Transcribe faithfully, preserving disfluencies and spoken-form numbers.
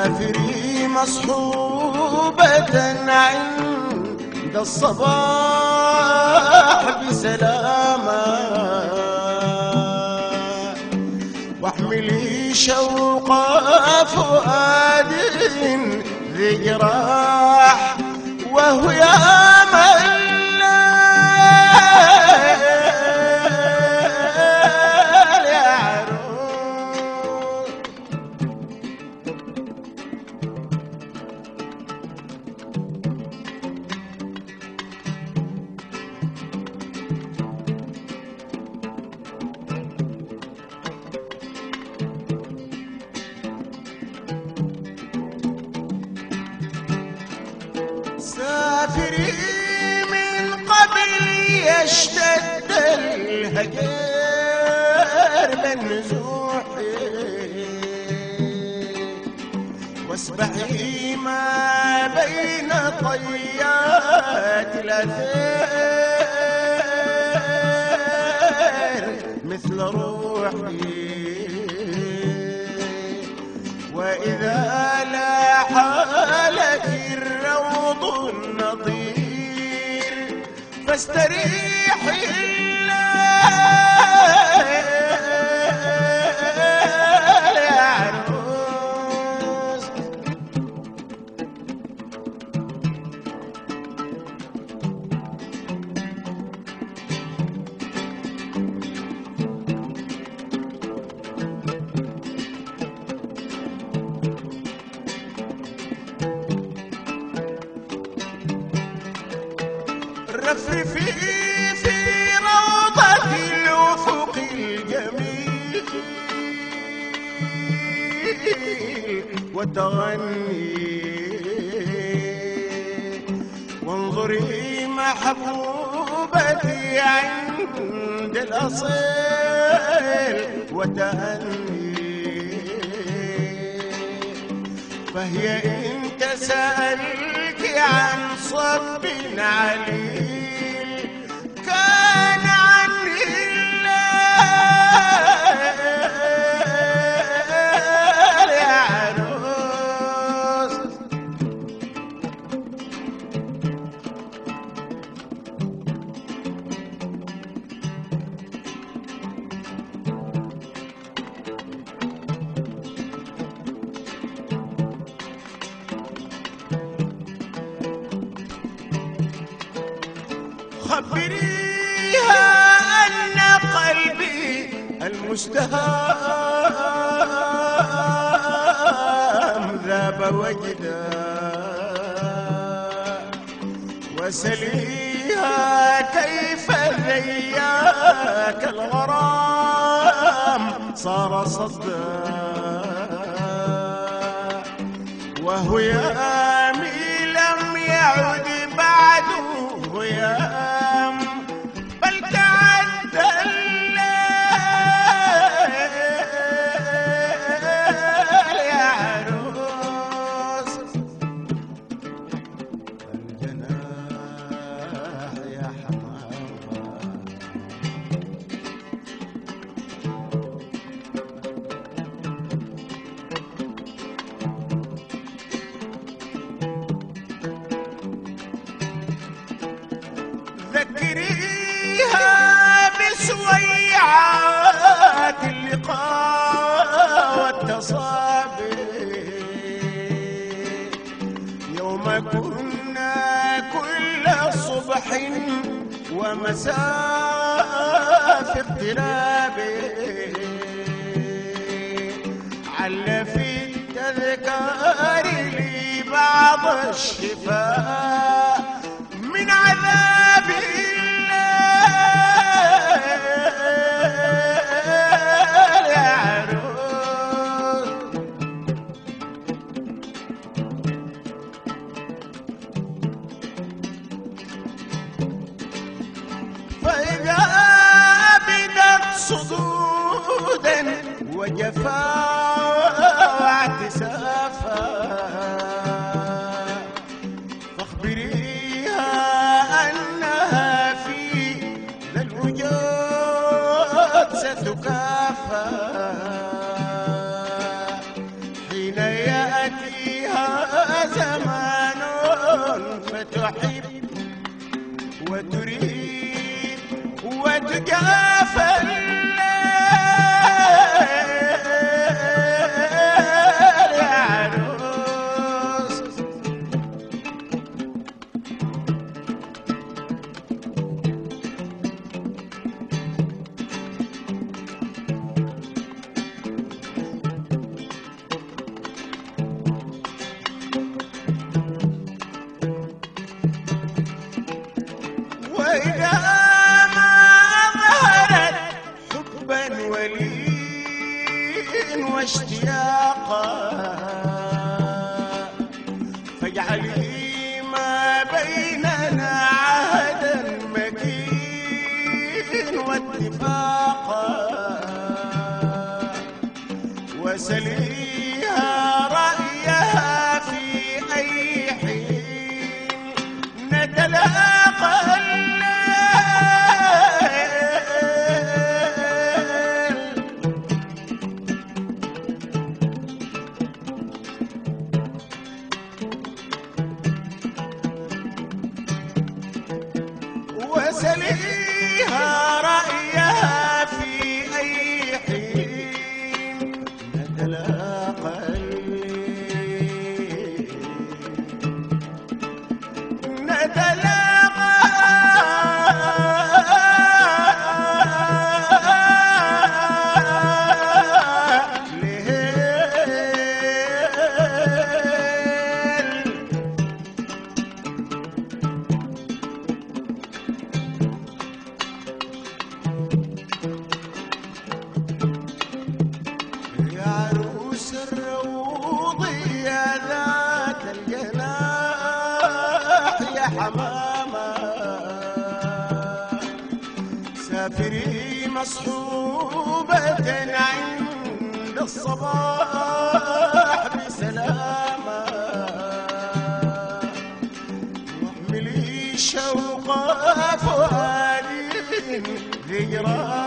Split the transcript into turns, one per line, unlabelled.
سافري مصحوبة عند الصباح بسلامة، واحملي شوق فؤاد ذي جراح وهو يامل سافري من قبل يشتد الهجر بالنزوح، واسبحي ما بين طيات الأثير مثل روحي، وإذا لاح لك الروض النظير فاستريحي العروس. رفرفي في روضة الأفق الجميل وتغني، وانظري محبوبتي عند الأصيل وتأني، فهي إن تسألك عن صب عليل كان عني الليل يا عروس. خبريها أن قلبي المستهام ذاب وجدا، وسليها كيف ذياك الغرام صار صدا، وهو يامي لم يعد بعد غيام بل تعدى الليل يا عروس. الجناح يا حمامة ذكريها بسويعات اللقاء والتصابي، يوم كنا كل صبح ومساء في اقتراب، عل في التذكار لي بعض الشفاء من عذاب الليل يا عروس. فإذا بدت صدودا وجفاء واعتسافا، فاخبريها أنها في ذا الوجود ستكافى، حين يأتي تحب وتريد وتقافل الليل يا عروس. وإذا ما ظهرت حبا ولين واشتياقا فاجعلي ما بيننا عهدا مكين واتفاقا وسليها رأيها في أي حين نتلاقى وسليها رأيها في أي حين نتلاقى نتلاقى يا عروس الروض يا ذات الجناح يا حمامة سافري مصحوبة عند الصباح بسلامة واحملي شوق فؤادي غيران